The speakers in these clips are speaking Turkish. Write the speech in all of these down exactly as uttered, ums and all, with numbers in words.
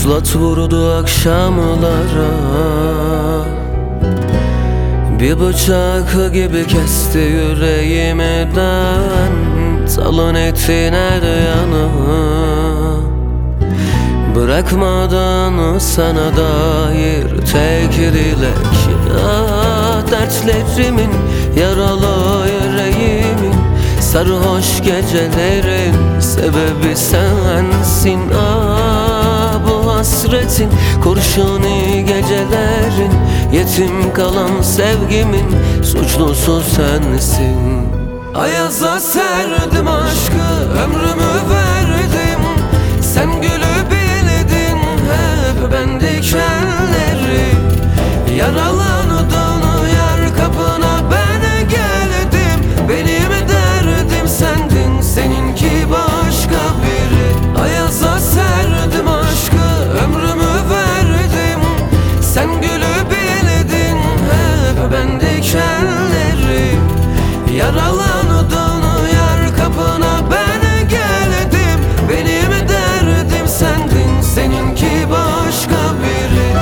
Vuslat vurdu akşamlara, bir bıçak gibi kesti yüreğimden. Talın ettin her yanı, bırakmadan sana dair tek dilek. Ah, dertlerimin, yaralı yüreğimin, sarhoş gecelerin sebebi sensin. Ah, bu hasretin, kurşuni gecelerin, yetim kalan sevgimin suçlusu sensin. Ayaza serdim aşkı, ömrümü verdim, sen gülü bildin hep ben dikenleri. Yaralandın yar kapına ben geldim, benim derdim sendin, seninki başka biri. Ayaza serdim aşkı, ömrümü verdim, sen gülü bildin hep ben dikenleri. Yaralandın yar kapına ben geldim, benim derdim sendin, seninki başka biri.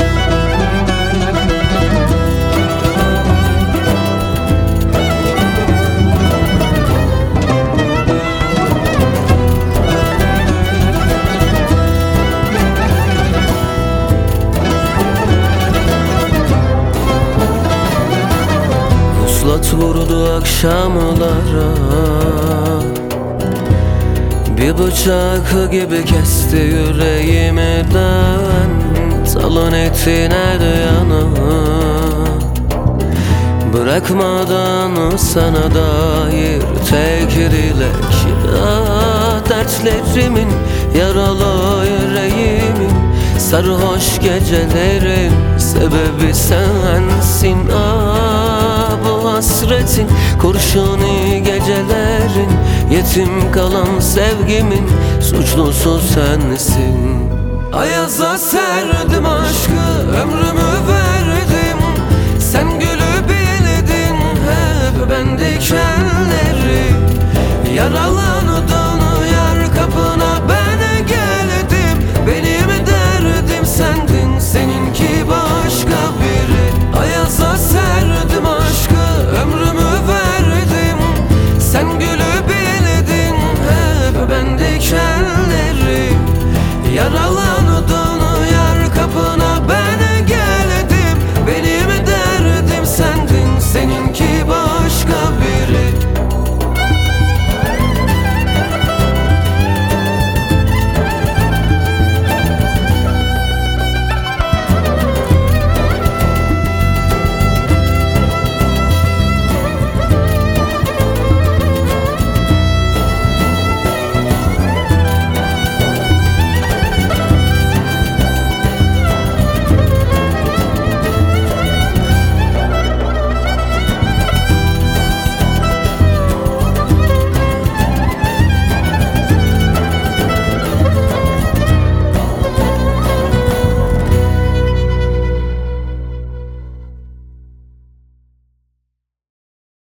Vuslat vurdu akşamlara, bir bıçak gibi kesti yüreğimden. Talın ettin her yanı, bırakmadan sana dair tek dilek. Ah, dertlerimin, yaralı yüreğimin, sarhoş gecelerin sebebi sensin. Ah, bu hasretin, kurşuni gecelerin, yetim kalan sevgimin suçlusu sensin. Ayaza serdim aşkı, ömrümü verdim, sen gülü bildin hep ben dikenleri. Yaralı